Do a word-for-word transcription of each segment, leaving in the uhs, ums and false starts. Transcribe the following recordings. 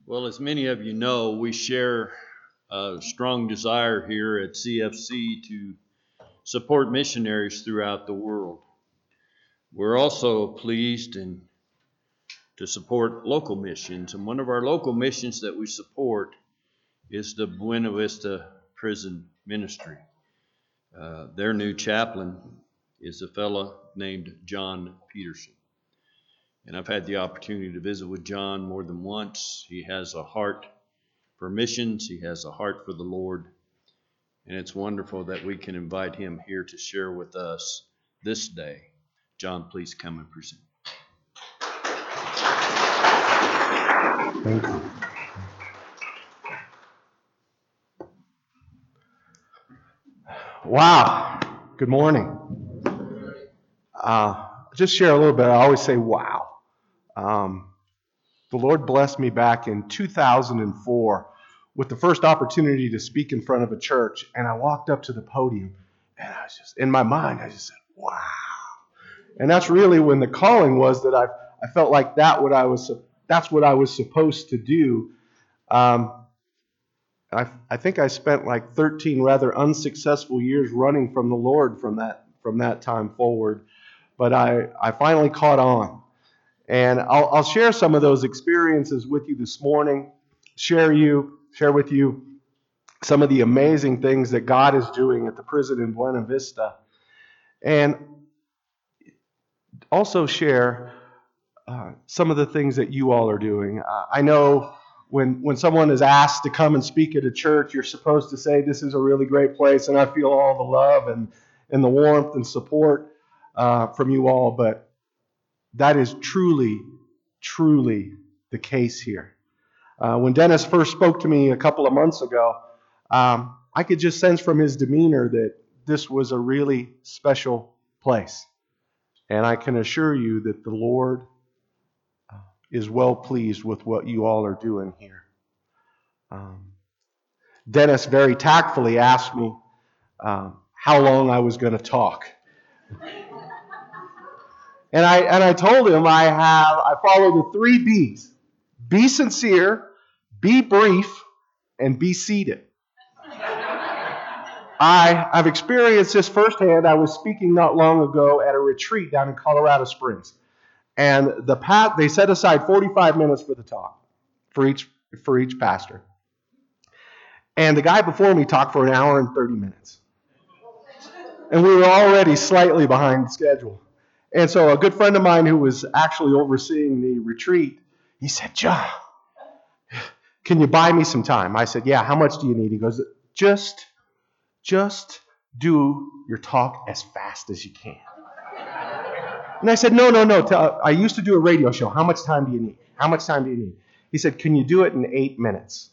Well, as many of you know, we share a strong desire here at C F C to support missionaries throughout the world. We're also pleased and to support local missions, and one of our local missions that we support is the Buena Vista Prison Ministry. Uh, their new chaplain is a fella named John Peterson. And I've had the opportunity to visit with John more than once. He has a heart for missions. He has a heart for the Lord. And it's wonderful that we can invite him here to share with us this day. John, please come and present. Thank you. Wow. Good morning. Uh, just share a little bit. I always say, wow. Um, the Lord blessed me back in two thousand four with the first opportunity to speak in front of a church. And I walked up to the podium and I was just, in my mind, I just said, wow. And that's really when the calling was that I I felt like that what I was that's what I was supposed to do. Um, I I think I spent like thirteen rather unsuccessful years running from the Lord from that from that time forward, but I I finally caught on, and I'll I'll share some of those experiences with you this morning. Share you share with you some of the amazing things that God is doing at the prison in Buena Vista, and also share uh, some of the things that you all are doing. Uh, I know when when someone is asked to come and speak at a church, you're supposed to say, this is a really great place, and I feel all the love and, and the warmth and support uh, from you all, but that is truly, truly the case here. Uh, when Dennis first spoke to me a couple of months ago, um, I could just sense from his demeanor that this was a really special place. And I can assure you that the Lord is well pleased with what you all are doing here. Um, Dennis very tactfully asked me um, how long I was going to talk. And I and I told him I have I follow the three B's. Be sincere, be brief, and be seated. I, I've experienced this firsthand. I was speaking not long ago at a retreat down in Colorado Springs. And the pat they set aside forty-five minutes for the talk, for each for each pastor. And the guy before me talked for an hour and thirty minutes. And we were already slightly behind schedule. And so a good friend of mine who was actually overseeing the retreat, he said, John, can you buy me some time? I said, yeah, how much do you need? He goes, just, just do your talk as fast as you can. And I said, no, no, no. Tell, I used to do a radio show. How much time do you need? How much time do you need? He said, can you do it in eight minutes?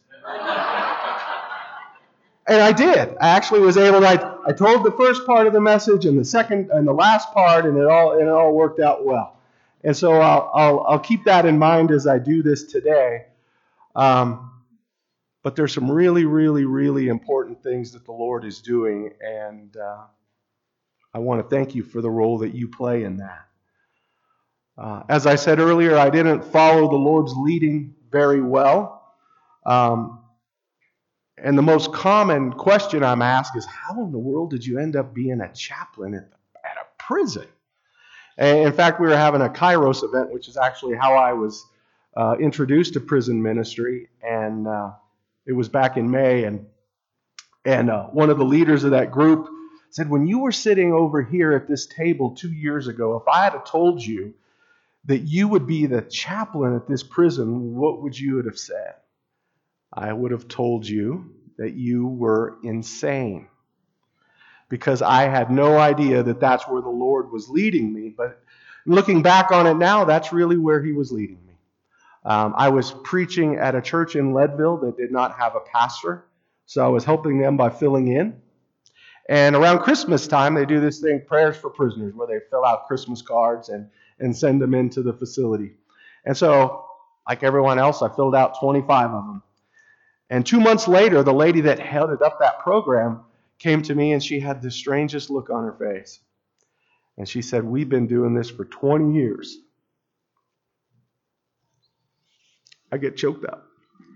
And I did. I actually was able to, I, I told the first part of the message and the second and the last part, and it all and it all worked out well. And so I'll I'll, I'll keep that in mind as I do this today. Um, but there's some really, really, really important things that the Lord is doing, and uh, I want to thank you for the role that you play in that. Uh, as I said earlier, I didn't follow the Lord's leading very well. Um, and the most common question I'm asked is, how in the world did you end up being a chaplain at, at a prison? And in fact, we were having a Kairos event, which is actually how I was uh, introduced to prison ministry. And uh, it was back in May. And, and uh, one of the leaders of that group said, when you were sitting over here at this table two years ago, if I had told you that you would be the chaplain at this prison, what would you have said? I would have told you that you were insane, because I had no idea that that's where the Lord was leading me. But looking back on it now, that's really where he was leading me. Um, I was preaching at a church in Leadville that did not have a pastor, so I was helping them by filling in. And around Christmas time, they do this thing, Prayers for Prisoners, where they fill out Christmas cards and, and send them into the facility. And so, like everyone else, I filled out twenty-five of them. And two months later, the lady that headed up that program came to me, and she had the strangest look on her face. And she said, we've been doing this for twenty years. I get choked up.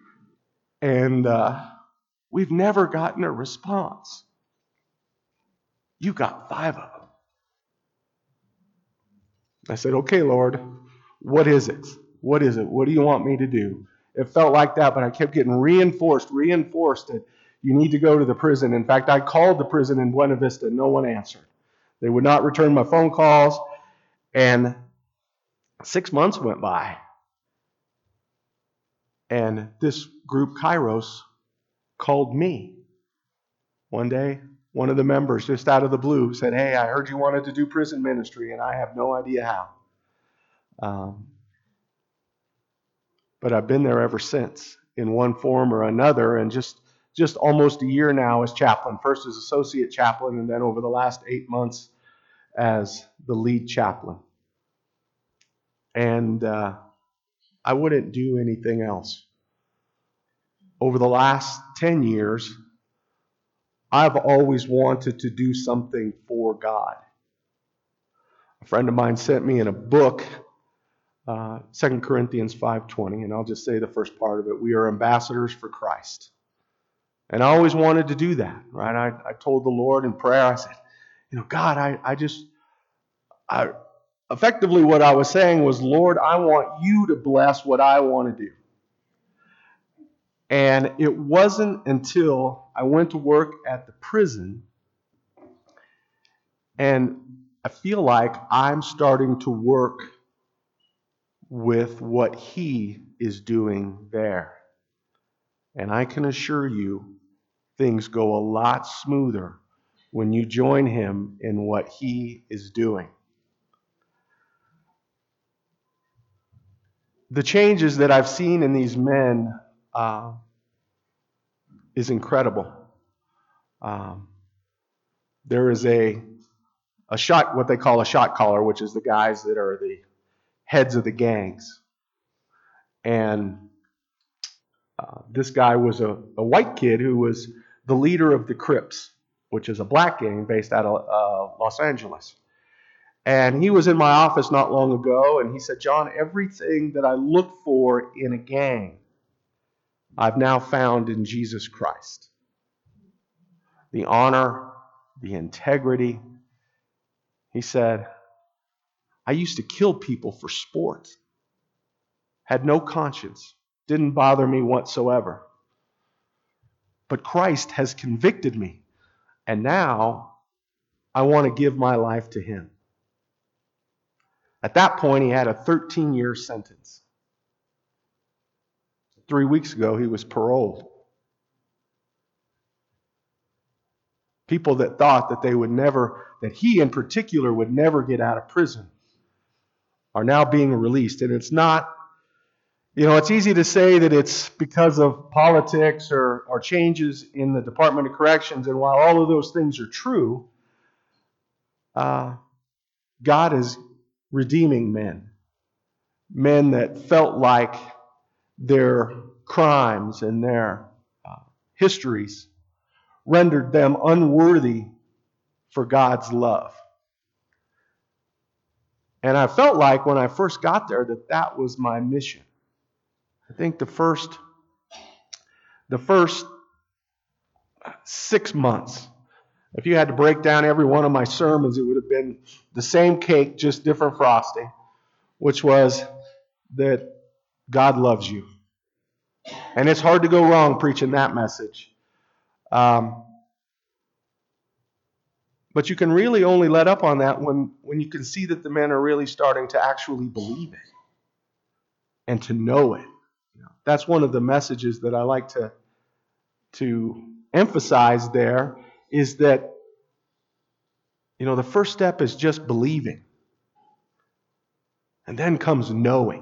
And uh, we've never gotten a response. You got five of them. I said, okay, Lord, what is it? What is it? What do you want me to do? It felt like that, but I kept getting reinforced, reinforced that you need to go to the prison. In fact, I called the prison in Buena Vista. No one answered. They would not return my phone calls. And six months went by. And this group, Kairos, called me. One day, one of the members, just out of the blue, said, hey, I heard you wanted to do prison ministry, and I have no idea how. Um, but I've been there ever since, in one form or another, and just, just almost a year now as chaplain. First as associate chaplain, and then over the last eight months as the lead chaplain. And uh, I wouldn't do anything else. Over the last ten years, I've always wanted to do something for God. A friend of mine sent me in a book, uh, Second Corinthians five twenty, and I'll just say the first part of it. We are ambassadors for Christ. And I always wanted to do that, right? I, I told the Lord in prayer, I said, you know, God, I, I just, I effectively what I was saying was, Lord, I want you to bless what I want to do. And it wasn't until I went to work at the prison, and I feel like I'm starting to work with what He is doing there. And I can assure you, things go a lot smoother when you join Him in what He is doing. The changes that I've seen in these men uh, is incredible. Um, there is a a shot, what they call a shot caller, which is the guys that are the heads of the gangs. And uh, this guy was a, a white kid who was the leader of the Crips, which is a black gang based out of uh, Los Angeles. And he was in my office not long ago, and he said, John, everything that I look for in a gang, I've now found in Jesus Christ. The honor, the integrity. He said, I used to kill people for sport. Had no conscience. Didn't bother me whatsoever. But Christ has convicted me. And now I want to give my life to Him. At that point, he had a thirteen-year sentence. Three weeks ago, he was paroled. People that thought that they would never, that he in particular would never get out of prison, are now being released. And it's not, you know, it's easy to say that it's because of politics or, or changes in the Department of Corrections. And while all of those things are true, uh, God is redeeming men. Men that felt like their crimes and their uh, histories rendered them unworthy for God's love. And I felt like when I first got there that that was my mission. I think the first, the first six months, if you had to break down every one of my sermons, it would have been the same cake, just different frosting, which was that God loves you. And it's hard to go wrong preaching that message. Um, but you can really only let up on that when, when you can see that the men are really starting to actually believe it and to know it. You know, that's one of the messages that I like to, to emphasize there, is that, you know, the first step is just believing. And then comes knowing.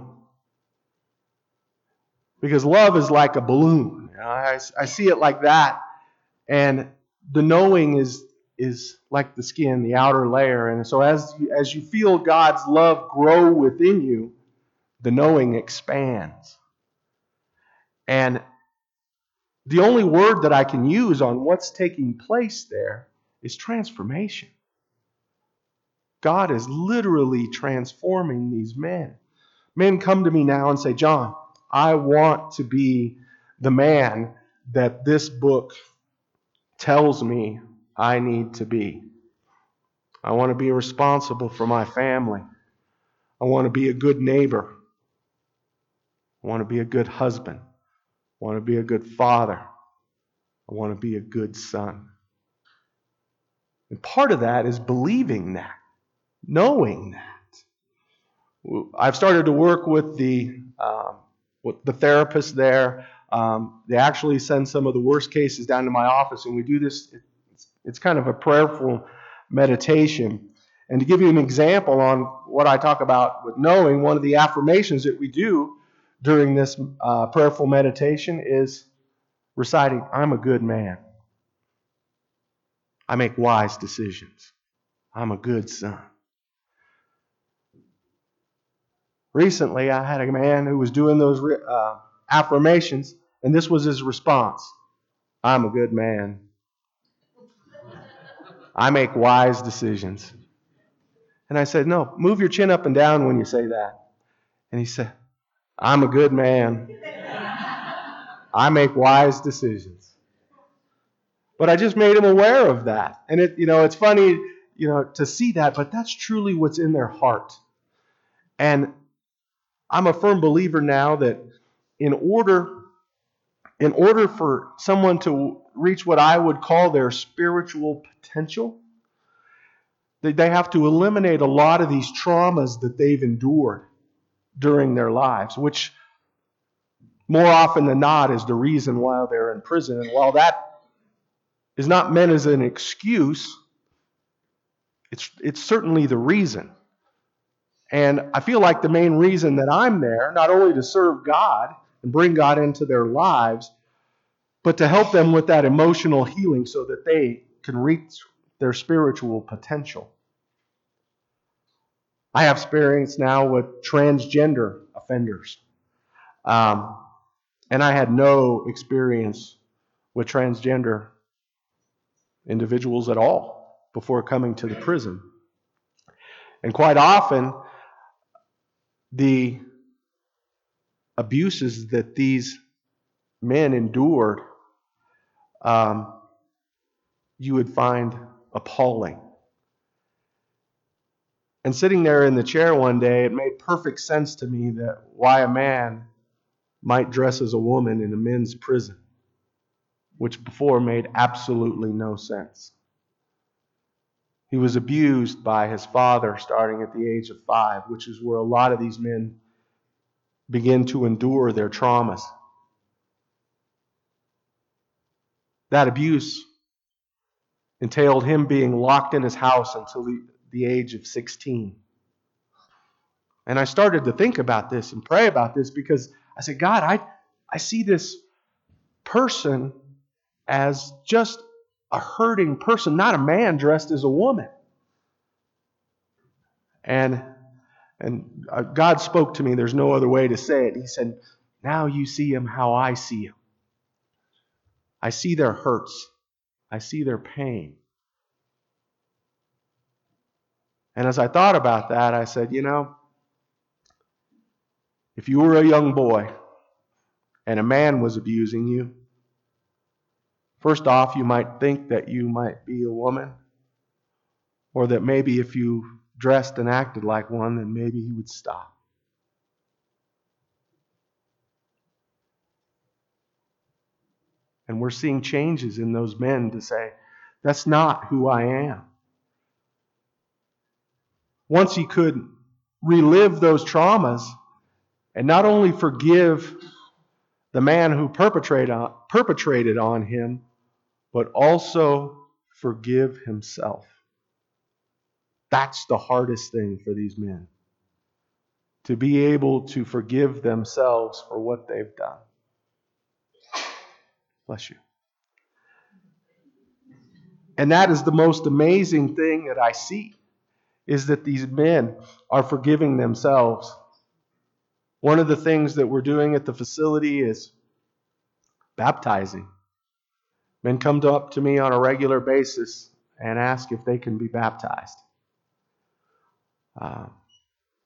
Because love is like a balloon. You know, I, I see it like that. And the knowing is, is like the skin, the outer layer. And so as you, as you feel God's love grow within you, the knowing expands. And the only word that I can use on what's taking place there is transformation. God is literally transforming these men. Men come to me now and say, John, I want to be the man that this book tells me I need to be. I want to be responsible for my family. I want to be a good neighbor. I want to be a good husband. I want to be a good father. I want to be a good son. And part of that is believing that, knowing that. I've started to work with the um, with the therapist there. Um, they actually send some of the worst cases down to my office, and we do this. It's, it's kind of a prayerful meditation. And to give you an example on what I talk about with knowing, one of the affirmations that we do during this uh, prayerful meditation is reciting, I'm a good man. I make wise decisions. I'm a good son. Recently, I had a man who was doing those uh, affirmations, and this was his response. I'm a good man. I make wise decisions. And I said, no, move your chin up and down when you say that. And he said, I'm a good man. I make wise decisions. But I just made him aware of that. And it, you know, it's funny, you know, to see that, but that's truly what's in their heart. And I'm a firm believer now that in order in order for someone to reach what I would call their spiritual potential, that they have to eliminate a lot of these traumas that they've endured during their lives, which more often than not is the reason why they're in prison. And while that is not meant as an excuse, it's it's certainly the reason. And I feel like the main reason that I'm there, not only to serve God and bring God into their lives, but to help them with that emotional healing so that they can reach their spiritual potential. I have experience now with transgender offenders. Um, and I had no experience with transgender individuals at all before coming to the prison. And quite often, the abuses that these men endured, um, you would find appalling. And sitting there in the chair one day, it made perfect sense to me that why a man might dress as a woman in a men's prison, which before made absolutely no sense. He was abused by his father starting at the age of five, which is where a lot of these men begin to endure their traumas. That abuse entailed him being locked in his house until the, the age of sixteen. And I started to think about this and pray about this because I said, God, I, I see this person as just a hurting person, not a man dressed as a woman. And and God spoke to me. There's no other way to say it. He said, now you see him how I see him. I see their hurts. I see their pain. And as I thought about that, I said, you know, if you were a young boy and a man was abusing you, first off, you might think that you might be a woman, or that maybe if you dressed and acted like one, then maybe he would stop. And we're seeing changes in those men to say, that's not who I am. Once he could relive those traumas and not only forgive the man who perpetrated on, perpetrated on him, but also forgive himself. That's the hardest thing for these men. To be able to forgive themselves for what they've done. Bless you. And that is the most amazing thing that I see, is that these men are forgiving themselves. One of the things that we're doing at the facility is baptizing. Men come up to me on a regular basis and ask if they can be baptized. Uh,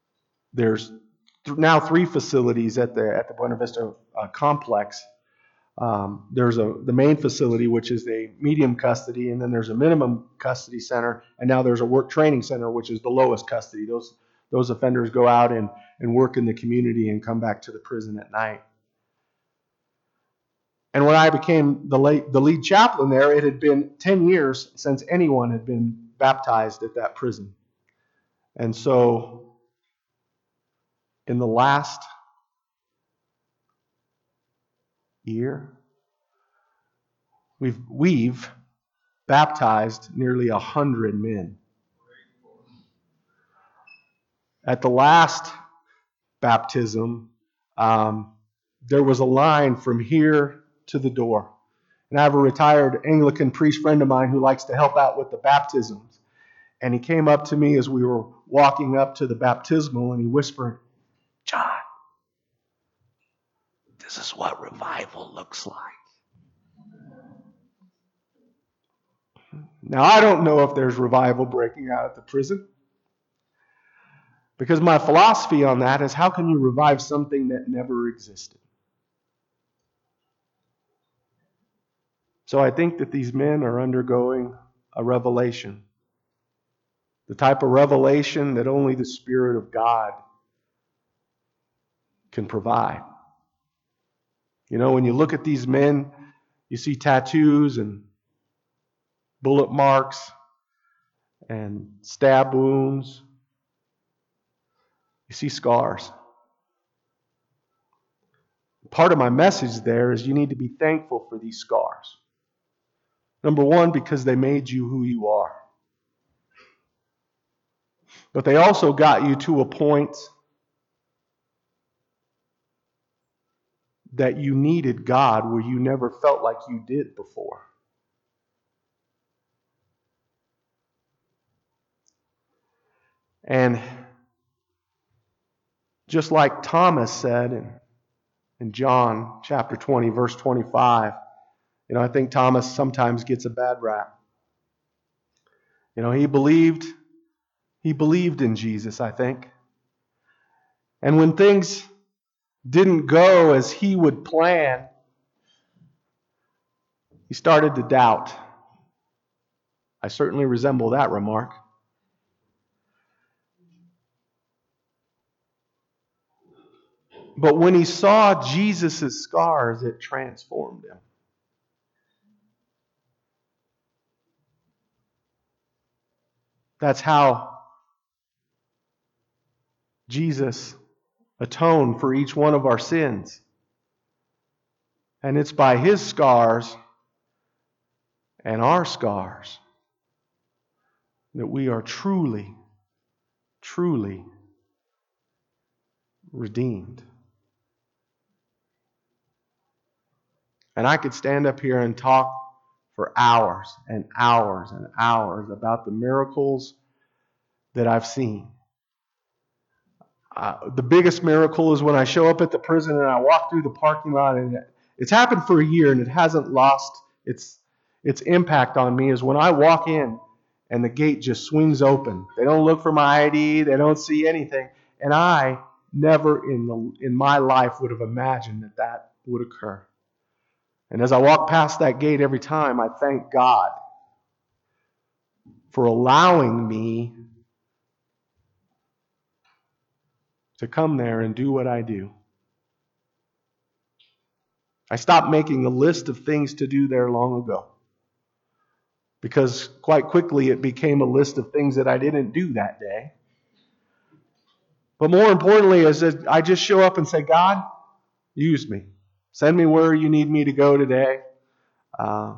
there's th- now three facilities at the at the Buena Vista uh, complex. Um, there's a the main facility, which is a medium custody, and then there's a minimum custody center, and now there's a work training center, which is the lowest custody. Those those offenders go out and, and work in the community and come back to the prison at night. And when I became the late, the lead chaplain there, it had been ten years since anyone had been baptized at that prison. And so in the last year, we've we've baptized nearly a hundred men. At the last baptism, um, there was a line from here to the door. And I have a retired Anglican priest friend of mine who likes to help out with the baptisms. And he came up to me as we were walking up to the baptismal, and he whispered, "John, this is what revival looks like." Now, I don't know if there's revival breaking out at the prison, because my philosophy on that is, how can you revive something that never existed? So I think that these men are undergoing a revelation, the type of revelation that only the Spirit of God can provide. You know, when you look at these men, you see tattoos and bullet marks and stab wounds. You see scars. Part of my message there is you need to be thankful for these scars. Number one, because they made you who you are. But they also got you to a point that you needed God where you never felt like you did before. And just like Thomas said in, in John chapter twenty, verse twenty-five, you know, I think Thomas sometimes gets a bad rap. You know, he believed, he believed in Jesus, I think. And when things didn't go as he would plan, he started to doubt. I certainly resemble that remark. But when he saw Jesus' scars, it transformed him. That's how Jesus atoned for each one of our sins. And it's by his scars and our scars that we are truly, truly redeemed. And I could stand up here and talk for hours and hours and hours about the miracles that I've seen. Uh, the biggest miracle is when I show up at the prison and I walk through the parking lot, and it's happened for a year and it hasn't lost its its impact on me, is when I walk in and the gate just swings open. They don't look for my I D, they don't see anything, and I never in the in my life would have imagined that that would occur. And as I walk past that gate every time, I thank God for allowing me to come there and do what I do. I stopped making a list of things to do there long ago, because quite quickly it became a list of things that I didn't do that day. But more importantly is that I just show up and say, God, use me. Send me where you need me to go today. Uh,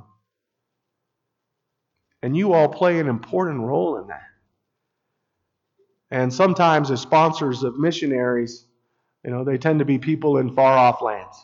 and you all play an important role in that. And sometimes as sponsors of missionaries, you know, they tend to be people in far-off lands.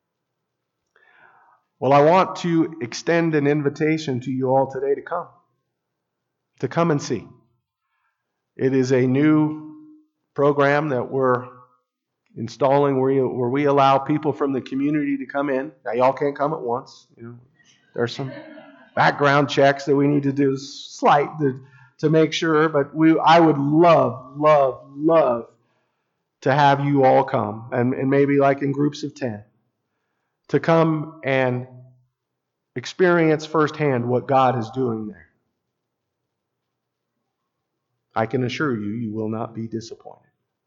Well, I want to extend an invitation to you all today to come. To come and see. It is a new program that we're installing where, you, where we allow people from the community to come in. Now, y'all can't come at once. You know, there's some background checks that we need to do, slight to, to make sure. But we, I would love, love, love to have you all come, and, and maybe like in groups of ten. to come and experience firsthand what God is doing there. I can assure you, you will not be disappointed.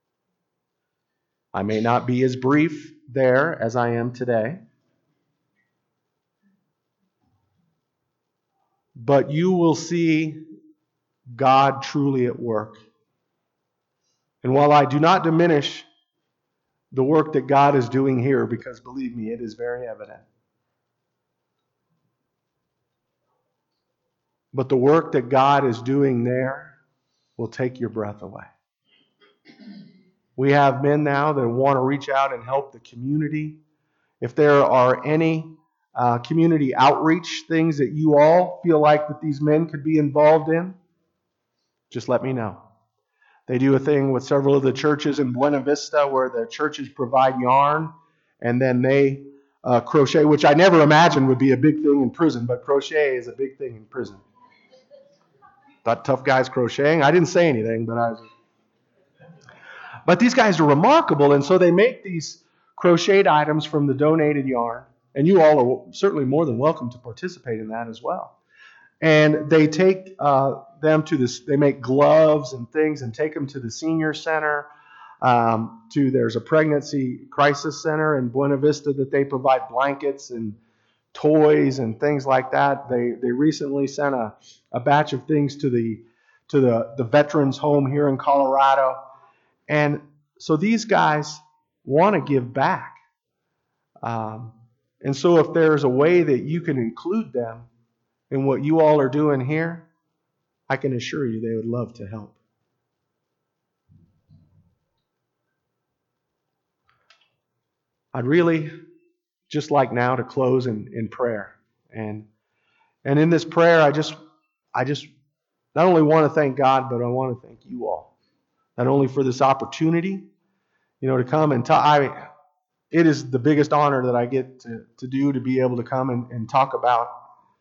I may not be as brief there as I am today, but you will see God truly at work. And while I do not diminish the work that God is doing here, because believe me, it is very evident, but the work that God is doing there will take your breath away. We have men now that want to reach out and help the community. If there are any uh, community outreach things that you all feel like that these men could be involved in, just let me know. They do a thing with several of the churches in Buena Vista where the churches provide yarn and then they uh, crochet, which I never imagined would be a big thing in prison, but crochet is a big thing in prison. Thought tough guys crocheting. I didn't say anything, but I was... But these guys are remarkable, and so they make these crocheted items from the donated yarn, and you all are certainly more than welcome to participate in that as well. And they take uh, them to this, they make gloves and things and take them to the senior center, um, to there's a pregnancy crisis center in Buena Vista that they provide blankets and toys and things like that. They they recently sent a, a batch of things to the to the, the veterans home here in Colorado. And so these guys want to give back. Um, and so if there's a way that you can include them in what you all are doing here, I can assure you they would love to help. I'd really just like now to close in, in prayer. And and in this prayer, I just I just not only want to thank God, but I want to thank you all. Not only for this opportunity, you know, to come and talk. I, it is the biggest honor that I get to, to do, to be able to come and, and talk about,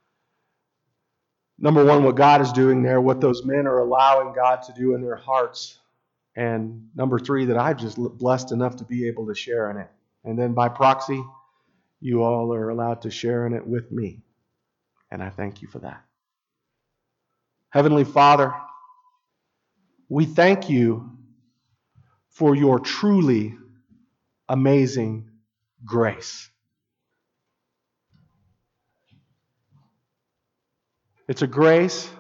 number one, what God is doing there, what those men are allowing God to do in their hearts. And number three, that I'm just blessed enough to be able to share in it. And then by proxy, you all are allowed to share in it with me. And I thank you for that. Heavenly Father, we thank you for your truly amazing grace. It's a grace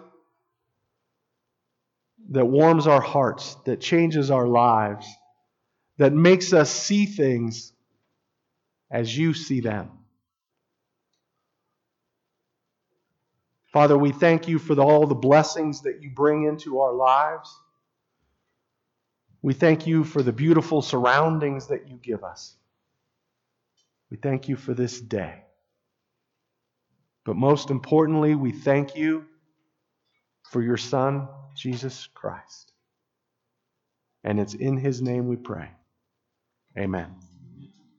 that warms our hearts, that changes our lives, that makes us see things as you see them. Father, we thank you for the, all the blessings that you bring into our lives. We thank you for the beautiful surroundings that you give us. We thank you for this day. But most importantly, we thank you for your Son, Jesus Christ. And it's in his name we pray. Amen.